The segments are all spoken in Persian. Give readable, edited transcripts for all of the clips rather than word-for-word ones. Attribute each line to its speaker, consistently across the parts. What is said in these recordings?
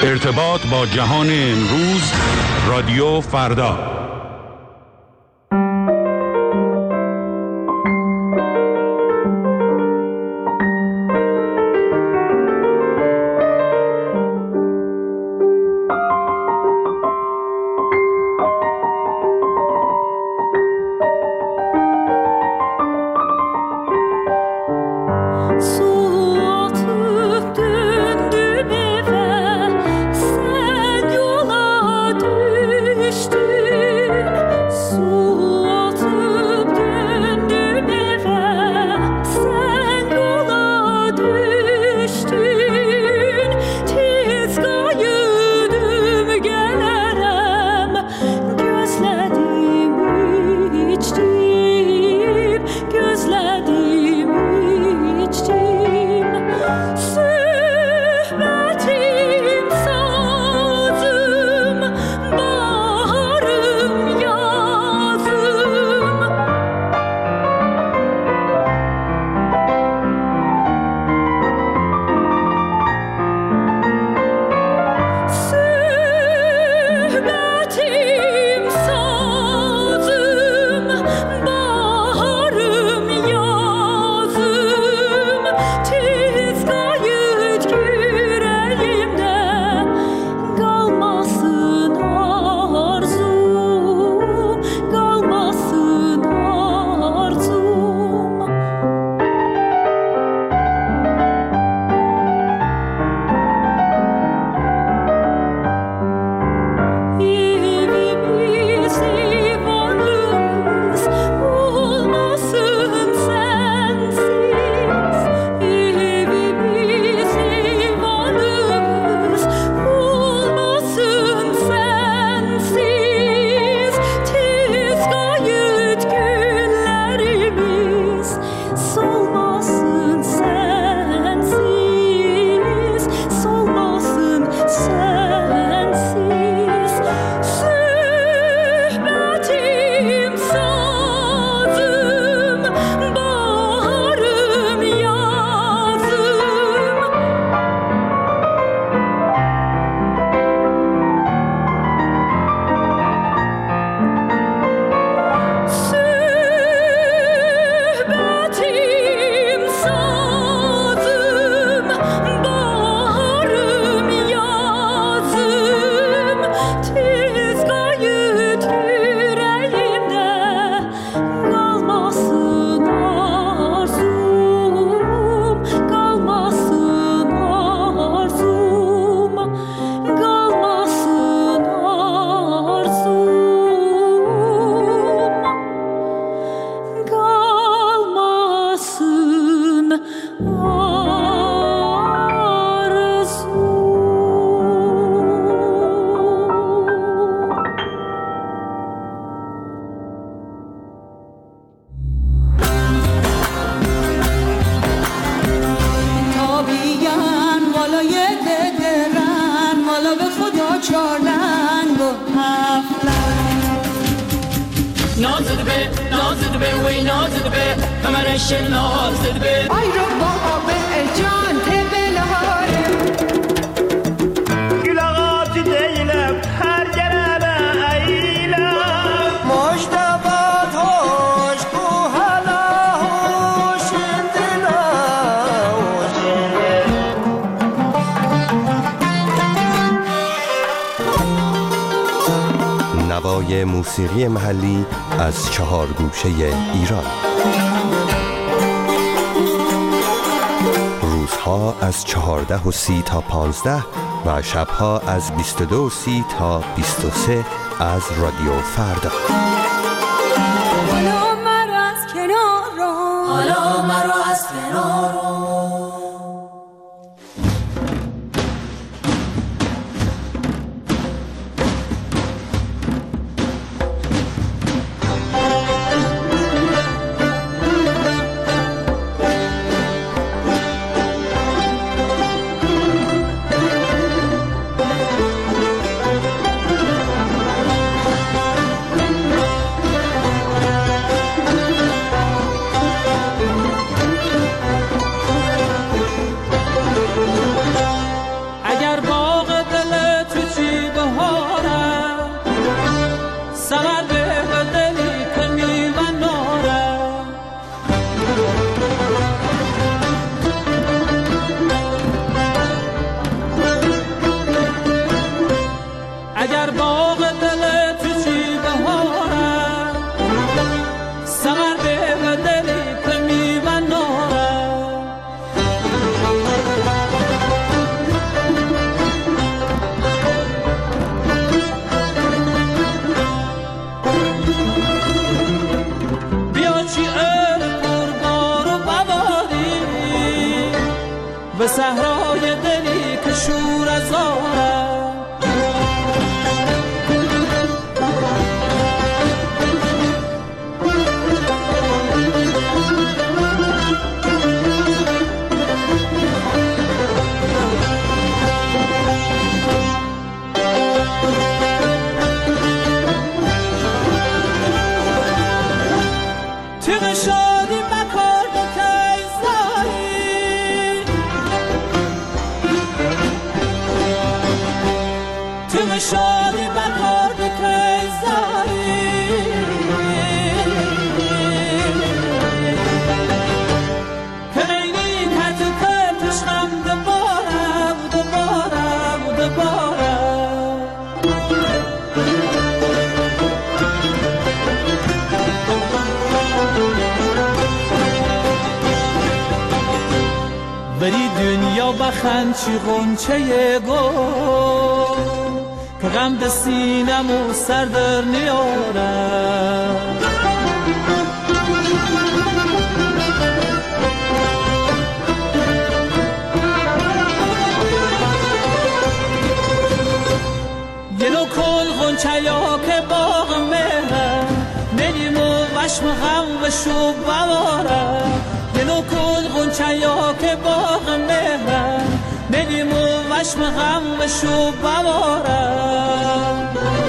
Speaker 1: ارتباط با جهان امروز، رادیو فردا.
Speaker 2: نوای موسیقی محلی از 4 گوشه ایران. روزها از 14:30 تا 15 و شبها از 22:30 تا 23 از رادیو فردا.
Speaker 3: حالا مرا از کنار رو، حالا مرا از کنار رو.
Speaker 4: بخند چی غنچه گل که غم ده سینمو سر در نیارم. گلو کل غنچه یا که باغ مهرم نلیمو وشم غم و شوب بوارم. گلو کل غنچه یا که باغ مهرم نلیمو وشم غم و شوب بوارم.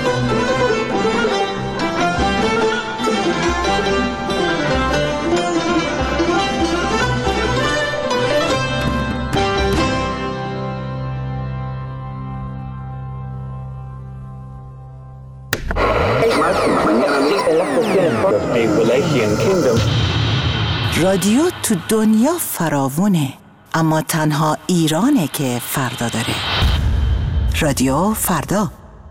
Speaker 5: رادیو تو دنیا فراوونه، اما تنها ایرانه که فردا داره. رادیو فردا.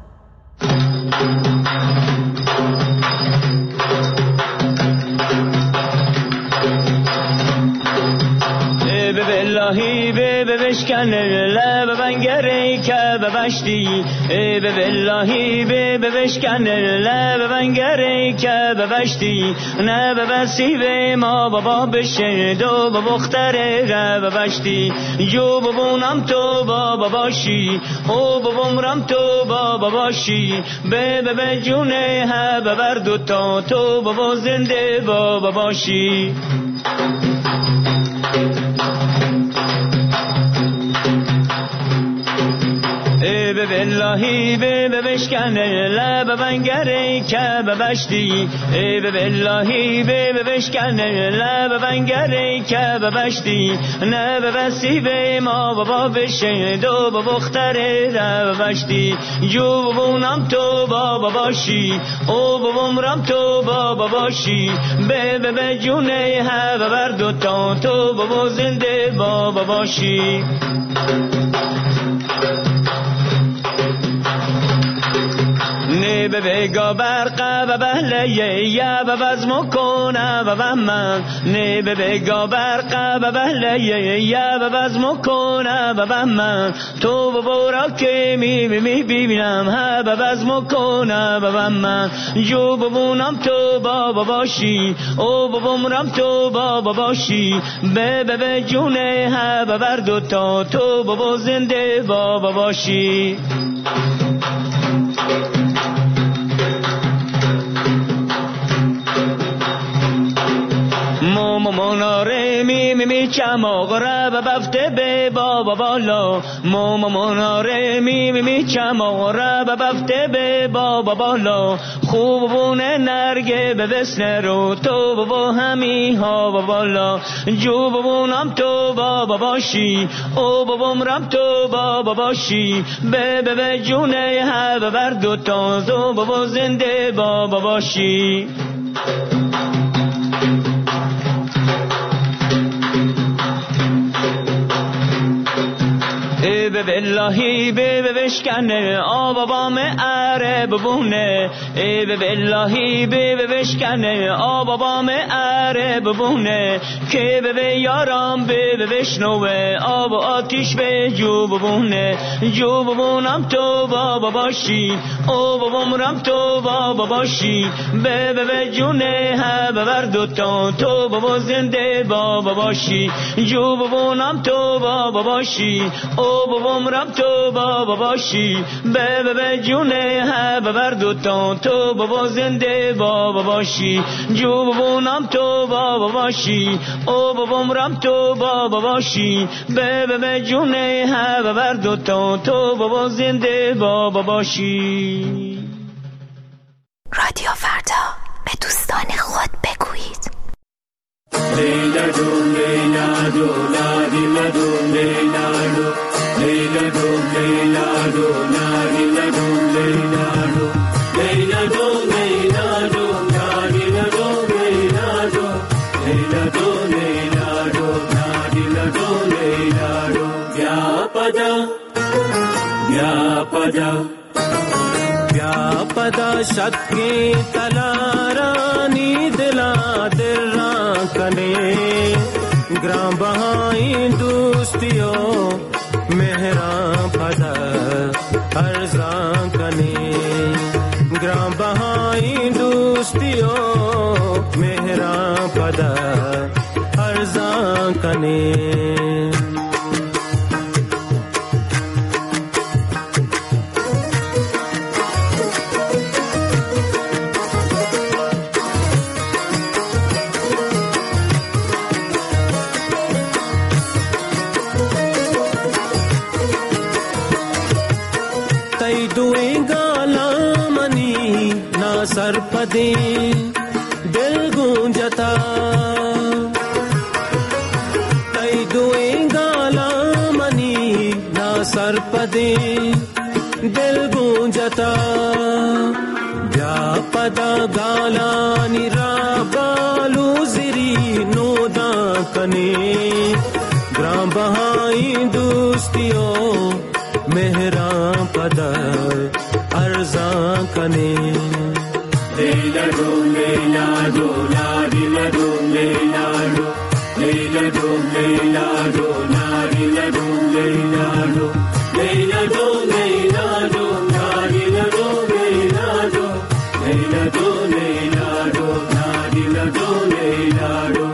Speaker 6: باللهی به بشکن لب بنگری که ببشتی. به باللهی به بشکن لب بنگری که ببشتی. نه ببسی به ما بابا بشه دو بختره ببشتی. جو ببونم تو بابا باشی او ببومرم تو بابا باشی. به جونه ها ببر دوتا تو بابا زنده بابا باشی. به باللهی به بشکن لب بنگری که ببشتی. به باللهی به بشکن لب بنگری که ببشتی. نه ببسی به ما بابا بشه دو بختره ببشتی. جو ببونم تو بابا باشی او ببومرم تو بابا باشی. به جونه ها ببر دوتا تو بابا زنده بابا باشی. نه به بگا برقه و بهلیه یا به بزم کنه و بمن. نه به بگا برقه و بهلیه یا به بزم کنه و بمن. تو ببورا که می ببینم ها به بزم کنه و بمن. جو ببونم تو بابا باشی او ببومرم تو بابا باشی. به جونه ها ببر دوتا تو بابا زنده بابا باشی. مناره می چماغره و بفته به بابا بالا. مناره می چماغره و بفته به بابا بالا. خوب بونه نرگه به وسنه رو تو بابا همی ها بالا. جو ببونم تو بابا باشی او ببومرم تو بابا باشی. به جونه ها ببر دوتا تو بابا زنده بابا باشی. به باللهی به بشکن آب بام اره ببونه. به باللهی به بشکن آب بام اره ببونه. که به یارم به بشنوه آب آتیش به جو ببونه. جو ببونم تو بابا باشی او ببومرم تو بابا باشی. به جونه ها ببر دوتا تو بابا زنده بابا باشی. جو ببونم تو بابا باشی او ببومرم تو بابا باشی. به جونه ها ببر دوتا تو بابا زنده بابا باشی. جو ببونم تو بابا باشی او ببومرم تو بابا باشی. به جونه ها ببر دوتا تو بابا زنده بابا باشی.
Speaker 5: رادیو فردا، به دوستان خود بگویید.
Speaker 7: لیلا دو لیلا دو لیلا دو لیلا دو لیلا دو لیلا دو لیلا دو لیلا دو لیلا دو لیلا دو لیلا دو لیلا دو لیلا دو لیلا دو لیلا دو لیلا دو व्यापदा शक्के तलारानी दिला दिला कने ग्राम बहाई दोस्तियों
Speaker 8: مهرم پدر ارزان کنی گران بهای دوستی و مهرم پدر ارزان کنی सर पदे दिल गूंजता तई दुए गाला मनी ना सर पदे दिल गूंजता जा पदा गाला निरा बालू जिरी नोदा कने ग्राम बहाई दोस्तियों मेहरा पदा अर्जा कने
Speaker 7: Leila do, Leila do, la di la do, Leila do, Leila do, Leila do, la di la do, Leila do, Leila do, Leila do, la di la do, Leila do, Leila do, Leila do, la di la do, Leila do.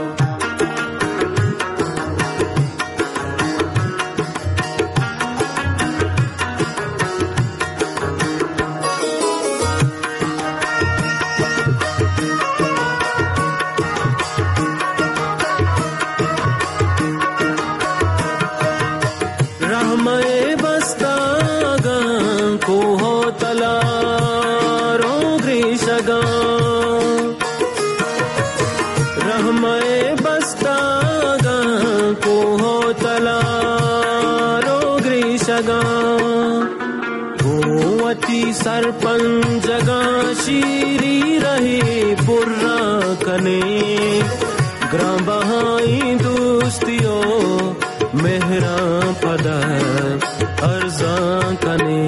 Speaker 7: Sarpanch जगा शीरी रहे बुर्रा कने ग्राम बहाई दोस्तियों मेहरा पदा अर्जा कने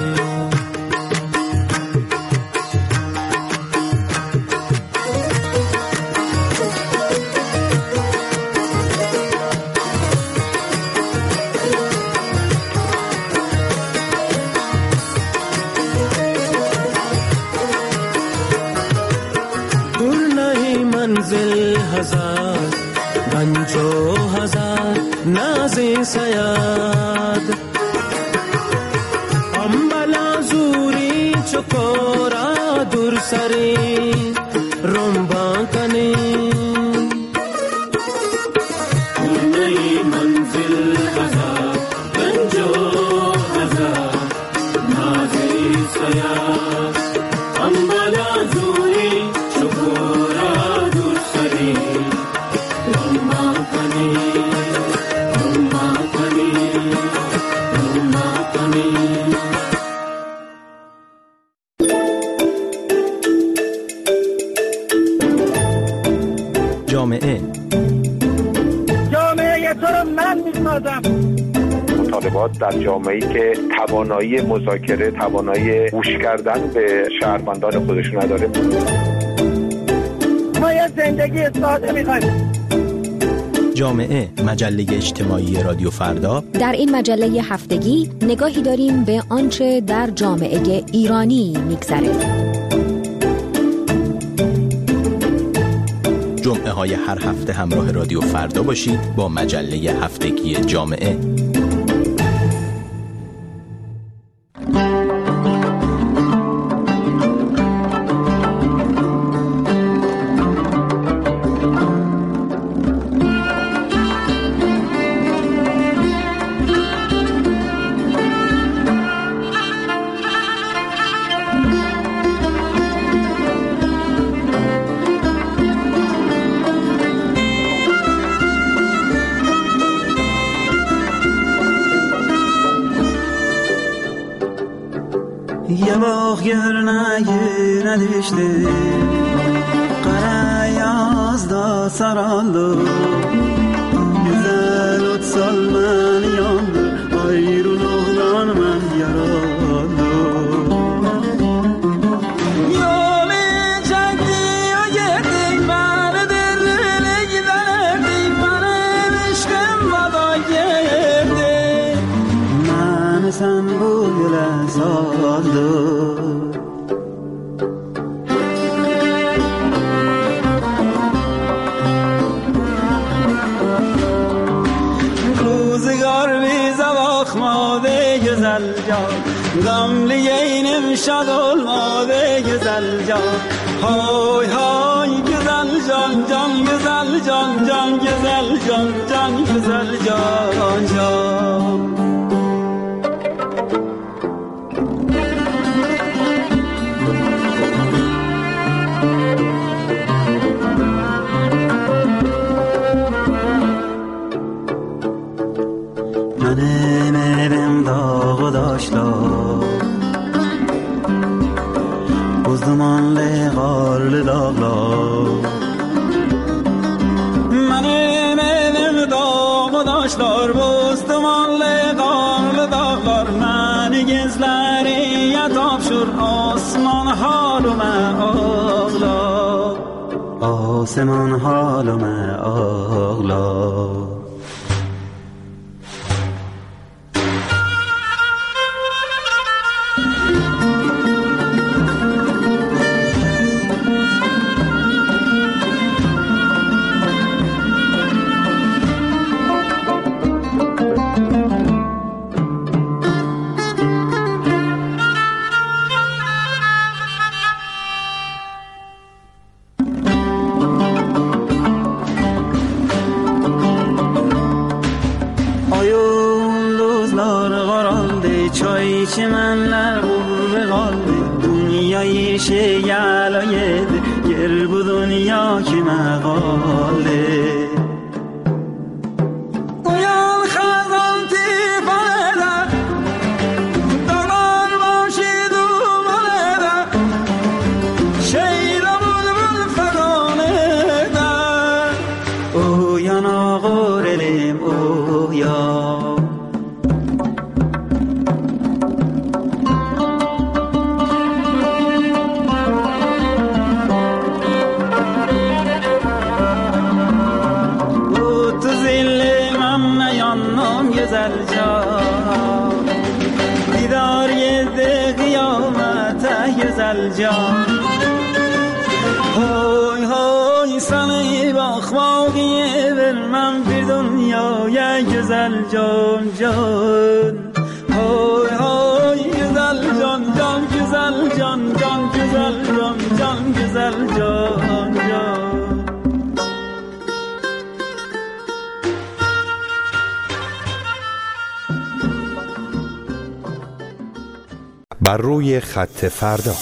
Speaker 7: गंजो हजार नाज़े सयाद अम्बला जूरी चकोरा दुरसरे रुम्बा कने नई मंजिल हजार गंजो हजार नाज़े सयाद अम्बला जूरी चकोरा दुरसरे
Speaker 2: جامعه
Speaker 9: تو رو من میسازم.
Speaker 10: مطالبات در جامعه‌ای که توانایی مذاکره، توانایی گوش کردن به شهروندان خودشون نداره.
Speaker 9: ما یه زندگی ساده می‌خوایم.
Speaker 2: جامعه، مجله اجتماعی رادیو فردا.
Speaker 11: در این مجله هفتگی نگاهی داریم به آنچه در جامعه ایرانی می‌گذره.
Speaker 2: جمعه های هر هفته همراه رادیو فردا باشید با مجله هفتگی جامعه.
Speaker 12: یه باغ yerine düştü Kara yazda saraldı Güzel ot salman yandı Ayrılıktan ben yaralı Yolu çekti o gitti Beni derlile giderdi Benim işkim vada girdi sen bu güle saldı. Rozigar bize bakmadı güzel can, gamlı yeğenim şad olmadı güzel can. Hay hay güzel can, can güzel can, can güzel can, can güzel can, can. Benim evim dağı daşlar, buz dumanlı karlı dağlar. Benim evim dağı daşlar, buz dumanlı karlı dağlar. Beni gizleriye tapşır, osman halıme ağlar, osman halıme ağlar. Çimenler vurur kaldı, dünyayı şeyala yedi, yer bu dünya kime kaldı? Uyan kazan tipan eder, dağlar başı duman eder, şeyla bülbül fegan eder. Uyan ağır elim uyan. Güzel can, didar yedi kıyamete güzel can. Hoy hoy sana bakmak vermem bir dünyaya güzel can can. Hoy hoy güzel can can güzel can can güzel can can güzel can can.
Speaker 2: بر روی خط فردا.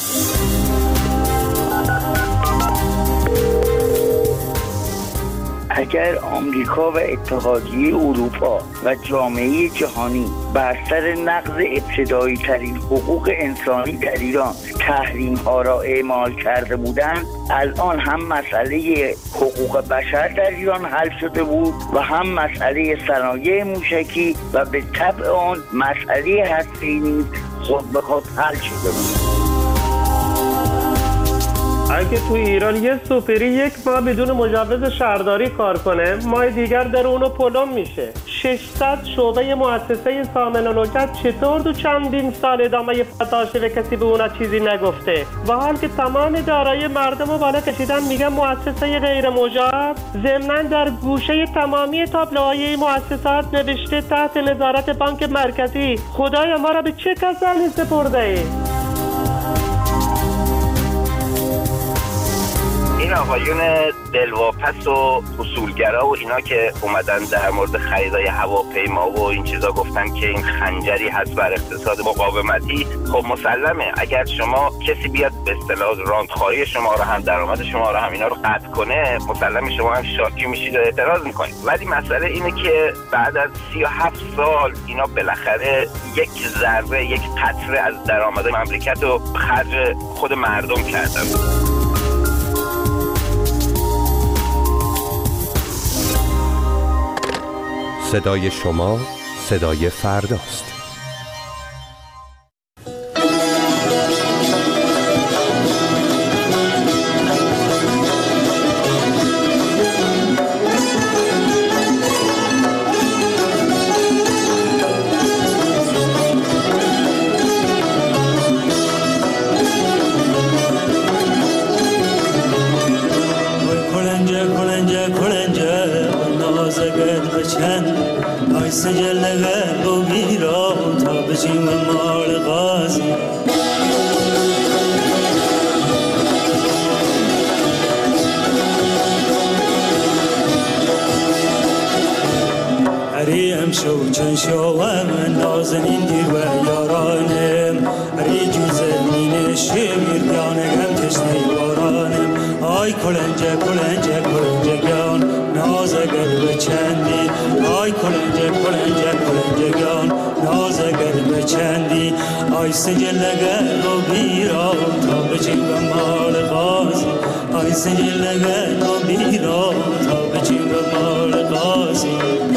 Speaker 13: اگر آمریکا و اتحادیه اروپا و جامعه جهانی بر سر نقض ابتدایی ترین حقوق انسانی در ایران تحریم ها را اعمال کرده بودند، الان هم مسئله حقوق بشر در ایران حل شده بود و هم مسئله صنایع موشکی و به طبع آن مسئله هسته‌ای نیز خود به خود حل شده بود.
Speaker 14: اگه تو ایران یه سوپری یک ماه بدون مجوز شهرداری کار کنه، ماه دیگر در اونو پلم میشه. 600 شعبه مؤسسه سامن و نجات چطور تو چندین سال ادامه داشته و کسی به اونا چیزی نگفته؟ و حال که تمام دارایی مردم رو بالا کشیدن میگن مؤسسه غیر مجاز. ضمناً در گوشه تمامی تابلوهای مؤسسات نوشته تحت نظارت بانک مرکزی. خدایا ما را به چه کسانی سپرده ای؟
Speaker 15: این آقایون دلواپس و اصولگرا و اینا که اومدن در مورد خریدای هواپیما و این چیزا گفتن که این خنجری هست بر اقتصاد مقاومتی، خب مسلمه اگر شما کسی بیاد به اصطلاح راندخواری شما رو هم درآمد شما رو هم اینا رو قطع کنه، مسلمه شما هم شاکی میشید و اعتراض میکنید. ولی مسئله اینه که بعد از 37 سال اینا بالاخره یک ذره، یک قطره از درآمد مملکت رو خرج خود مردم کردن.
Speaker 2: صدای شما صدای فرداست.
Speaker 12: مال غازی هریم شو چن شوم نازنین دیر و یارانم هری جوز مین شمیر دیانگم تشنی بارانم آی کلنجه کلنجه کلنجه گیان نازگر بچندی آی کلنجه کلنجه کلنجه گیان نازگر بچندی آی سجلگر و بیرا تا بچین و مال غازی آی سجلگر و بیرا تا بچین و مال غازی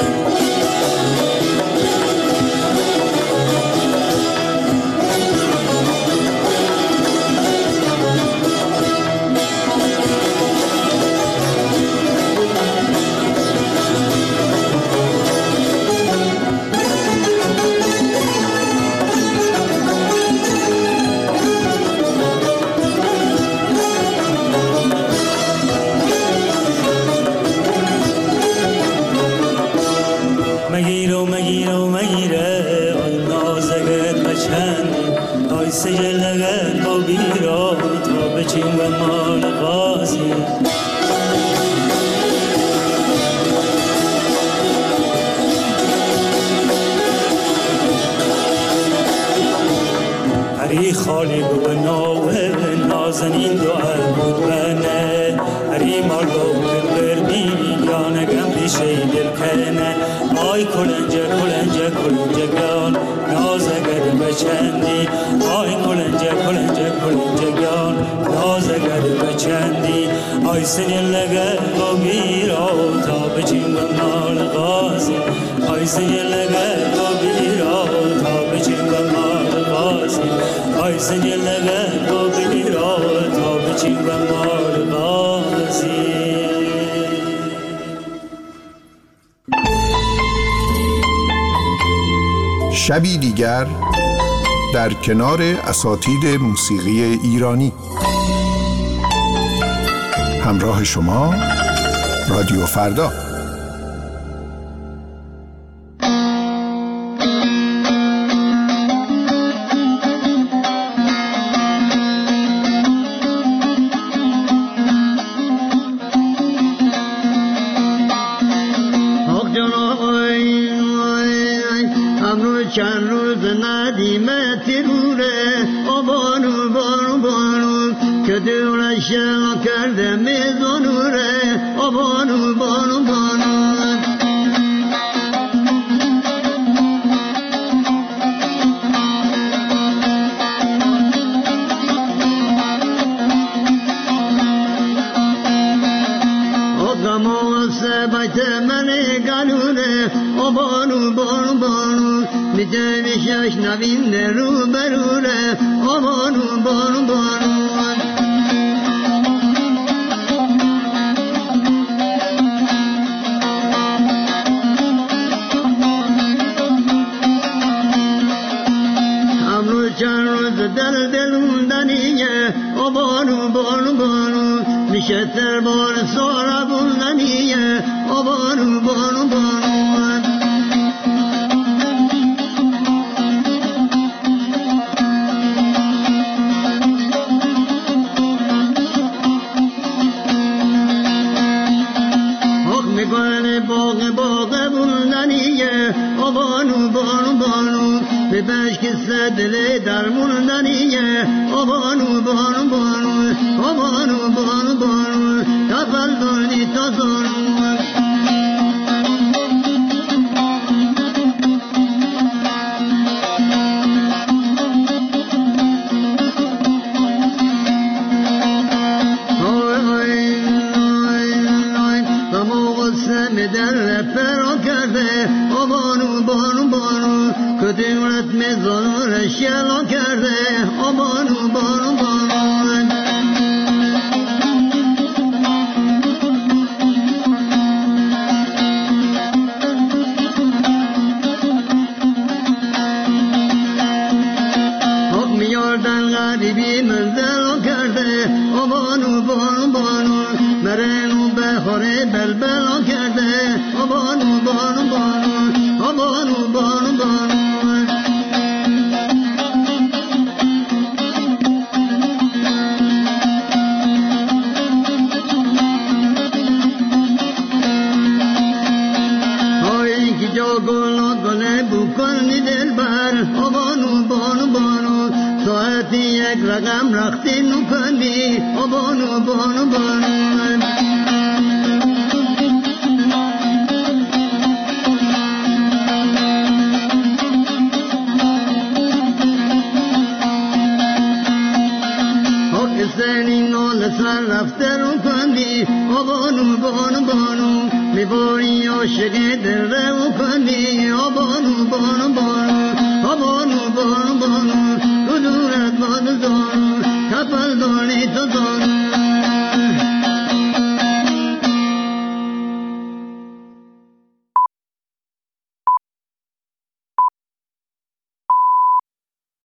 Speaker 12: سجلگن با بیرا تا بچین و مال غازی هری خالی بود ناوه نازنین دعا بود بنه هری مال بود بر بیبی یانگم بیشه دل کنه آی کلنجه کلنجه کلنجه گان نازگر بچندی آی کلنجه کلنجه کلنجه گان نازگر بچندی آی سنیلگر و بیرا تا بچین و مال غازی آی سنیلگر و بیرا تا بچین و مال غازی آی سنیلگر و بیرا تا بچین و مال غازی
Speaker 16: شبی دیگر در کنار اساتید موسیقی ایرانی همراه شما رادیو فردا.
Speaker 17: چند روز ندیمت روره آبانو بانو بانو که دورش کرده میزانوره آبانو بانو بانو بیت من گلوره آبانو بانو بانو می‌دونیش نوین رو بروره آبانو بانو بانو امروز چند روز دل موندنیه آبانو بانو بانو میشه تربار سارا بوندنیه آبانو بانو بانو باغ بوندنیه آبانو بانو بانو به بشک دل در موندنیه آبانو بانو بانو آبانو بانو بانو تفل دانی تا زانو در فرا کرده آبانو بانو بانو کدیمت میزان شلا کرده آبانو بانو بانو حق میاردن غریبی منزل کرده آبانو بانو بانو مرنو بخوره بلبلا کرده آبانو بانو بانو آبانو بانو بانو بانو بانو بانو ساعتی یک رقم رختی نکنی بانو بانو بانو سر رفته رو کندی بانو بانو بانو میباری عاشق دل رو کندی بانو بانو بانو بانو بانو بانو کدورت باد زانو کپل دانی تو زانو